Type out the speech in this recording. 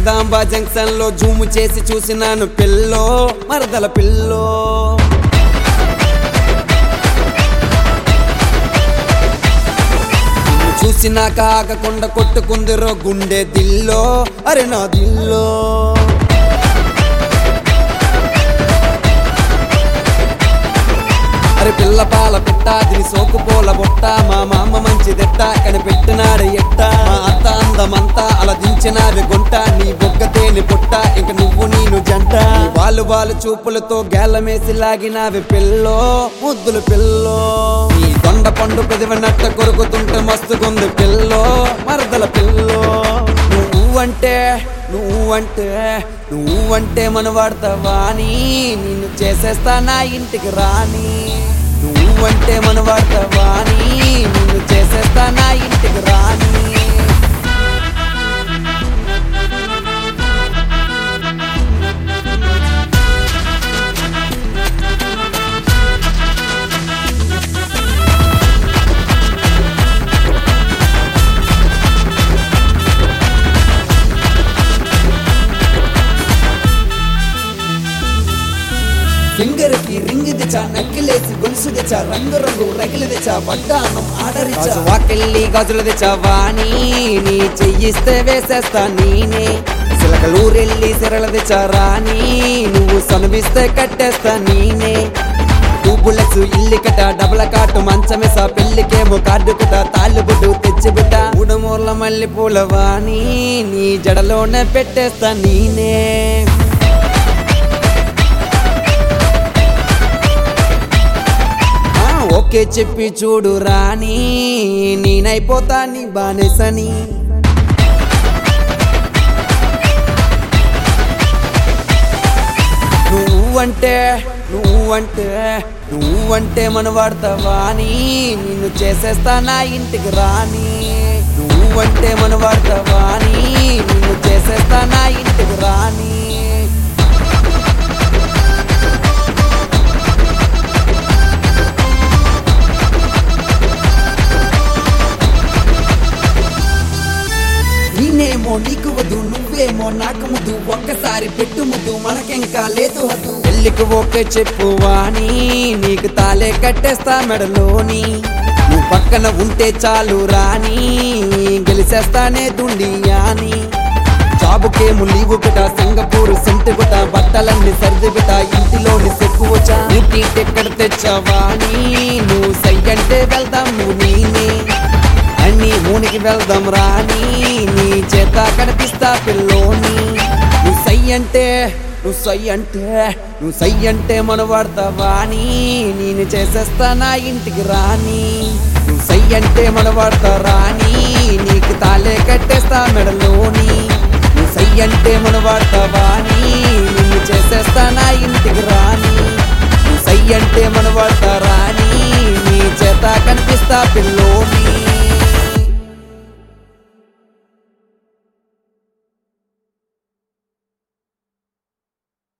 Jagadamba junction లో Zoom చేసి చూసినాను పిల్లో మరదల పిల్లో చూసినాక ఆగకుండా కొట్టుకుందిరో గుండె దిల్లో అరే నా దిల్లో అరే పిల్ల పాల పెట్ట దీని సోకు పోల బొట్ట మా మామ మంచి దెట్ట కనిపెట్టినాడు ఎట్ట మా అత్త అందమంతా అలా దించినావి గుంట నీ బొగ్గతేని పుట్ట ఇంక నువ్వు నేను జంట వాళ్ళు చూపులతో గేలమేసి లాగినావి పిల్లో ముద్దులు పిల్లో నీ దొండ పండు పెదవినట్ట కొరుకుతుంటే మస్తుగుంది పిల్లో మరదల పిల్లో నువ్వంటే మన వాడతావా అని నిన్ను చేసేస్తా నా ఇంటికి రాని నువ్వంటే మన వాడతావా అని నిన్ను చేసేస్తా నా ఇంటికి రాని ఫింగర్ కి రింగ్ తెచ్చా నక్కిలేసి గొలుసు తెచ్చా రంగు రంగు రగిలి తెచ్చా వడ్డానం ఆడరిచ్చా వాకెళ్ళి గాజులు తెచ్చా వాణి నీ చెయ్యిస్తే వేసేస్తా నేనే సిలకలూరెళ్ళి సిరల తెచ్చా రాని నువ్వు సనువిస్తే కట్టేస్తా నేనే టూబులెక్స్ ఇల్లి కట డబల కాటు మంచమేసా పెళ్లికేమో కార్డు కుట తాళ్ళు బుడ్డు తెచ్చి బిడ్డ ఊడమూర్ల మల్లి పూల వాణి నీ జడలోనే పెట్టేస్తా నేనే ఓకే చెప్పి చూడు రాని నేనైపోతా నీ బానేసని నువ్వంటే మన వాడతావా అని నిన్ను చేసేస్తా నా ఇంటికి రాని నువ్వంటే మన వాడతావా అని నిన్ను చేసేస్తా నా ఇంటికి రాని నేనేమో నీకు వద్దు నువ్వేమో నాకు ముద్దు ఒక్కసారి పెట్టు ముద్దు మనకెంకా లేదు వద్దు పెళ్ళికి ఓకే చెప్పు వాణి నీకు తాలే కట్టేస్తా మెడలోని నువ్వు పక్కన ఉంటే చాలు రాని గెలిచేస్తానే దుండియాని జాబుకేమో లీవు బిట సింగపూర్ సెంటు బిట బట్టలన్నీ సర్ది బిట ఇంటిలోని సెక్కు వచ్చా ఇంటి ఎక్కడ తెచ్చావాణి నువ్వు సయ్యంటే వెళ్దాం నువ్వు నేనే అన్ని మూనికి వెళ్దాం రాని నీ చేత కనిపిస్తా పిల్లోని నువ్వు సై అంటే మన వాడతావా అని నేను చేసేస్తా నా ఇంటికి రాని నువ్వు సై అంటే మన వాడతా రాని నీకు తాలే కట్టేస్తా మెడలోని నువ్వు సై అంటే మన వాడతావా అని నిన్ను చేసేస్తా నా ఇంటికి రాని నువ్వు సై అంటే మన వాడతా రాని నీ చేత కనిపిస్తా పిల్లోని